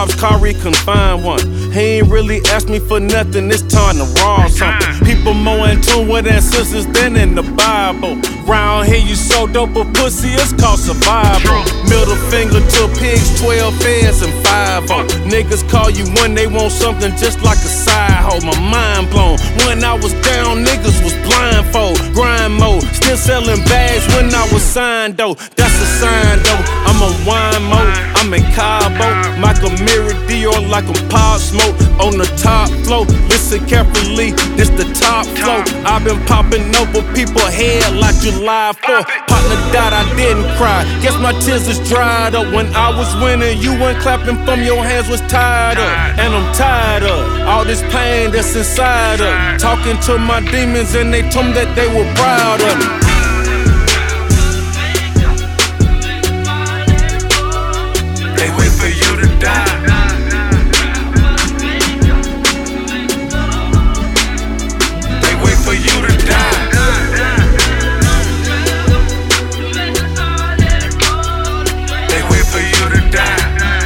Bob's car, he couldn't find one. He ain't really asked me for nothing, it's time to rob something. People more in tune with ancestors than in the Bible. Round here you so dope a pussy, it's called survival. Middle finger to pigs, 12 feds and 5-0. Niggas call you when they want something just like a side hoe. My mind blown. When I was down, niggas was blindfold. Grind mode, still selling bags when I was signed though. That's a sign though. I'm on wine mode, I'm in Cabo. Michael Mirror Dior like I'm Pop Smoke. On the top floor, listen carefully, this the top flow. I've been popping over people's head like July 4th. Partner died, I didn't cry. Guess my tears is dried up. When I was winning, you weren't clapping from your hands was tied up. And I'm tired of all this pain that's inside of. Talking to my demons and they told me that they were proud of me. They wait for you to die. They wait for you to die. They wait for you to die.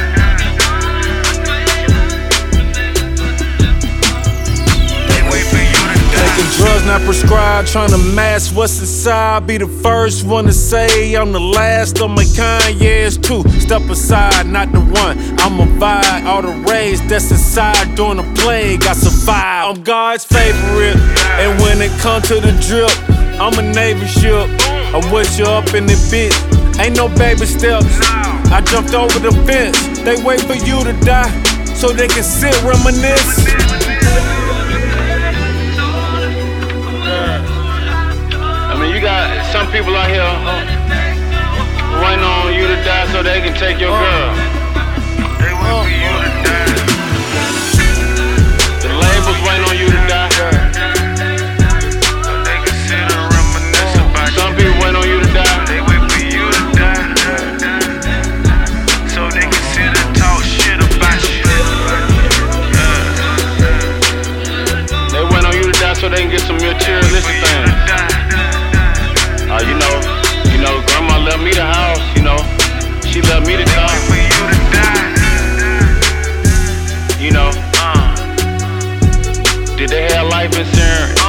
They wait for you to die. Taking drugs not prescribed, trying to mask what's inside. Be the first one to say I'm the last of my kind, yeah it's true. Step aside, not the one, I'ma vibe. All the rage that's inside during the plague, I survive. I'm God's favorite, and when it comes to the drip, I'm a Navy ship. I'm with you up in the bitch, ain't no baby steps. I jumped over the fence, they wait for you to die, so they can sit reminisce. I mean, you got some people out here waiting on you to die so they can take your girl. They wait for you to die. The labels waiting on you to die. So they can sit and reminisce about Some people waiting on you to die. They wait for you to die. So they can sit and talk shit about you. They waiting on you to die so they can get some materialistic things. You know, grandma left me the house, you know. She left me the car. For you to die. You know. Did they have life insurance?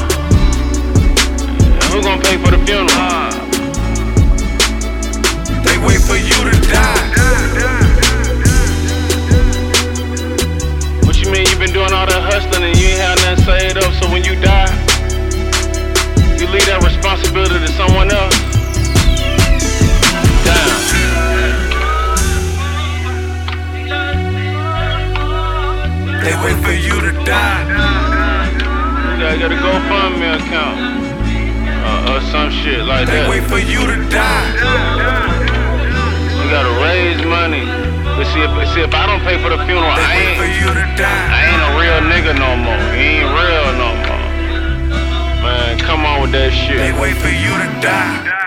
Who gonna pay for the funeral? They wait for you to die. What you mean you been doing all that hustling and you ain't have nothing saved up, so when you die, you leave that responsibility to someone else? Damn. They wait for you to die. You got a GoFundMe account or some shit like They that. wait for you to die. You gotta raise money. But see if I don't pay for the funeral, They wait for you to die. I ain't a real nigga no more. He ain't real no more. Man, come on with that shit. They wait for you to die.